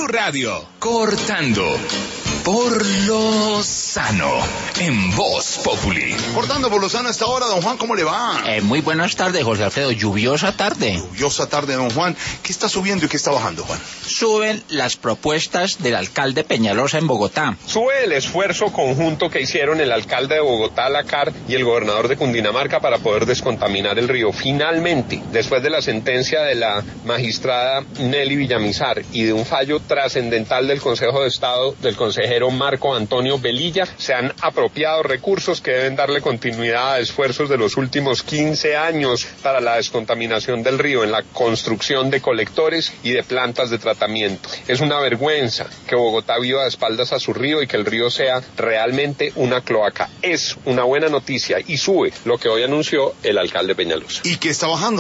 Blue Radio, cortando por lo sano, en Voz Populi. Cortando por lo sano a esta hora, don Juan, ¿cómo le va? Muy buenas tardes, José Alfredo. Lluviosa tarde. Lluviosa tarde, don Juan. ¿Qué está subiendo y qué está bajando, Juan? Suben las propuestas del alcalde Peñalosa en Bogotá. Sube el esfuerzo conjunto que hicieron el alcalde de Bogotá, Lacar, y el gobernador de Cundinamarca para poder descontaminar el río. Finalmente, después de la sentencia de la magistrada Nelly Villamizar y de un fallo trascendental del Consejo de Estado del consejero Marco Antonio Velilla, se han apropiado recursos que deben darle continuidad a esfuerzos de los últimos 15 años para la descontaminación del río en la construcción de colectores y de plantas de tratamiento. Es una vergüenza que Bogotá viva de espaldas a su río y que el río sea realmente una cloaca. Es una buena noticia y sube lo que hoy anunció el alcalde Peñalosa. ¿Y qué está bajando?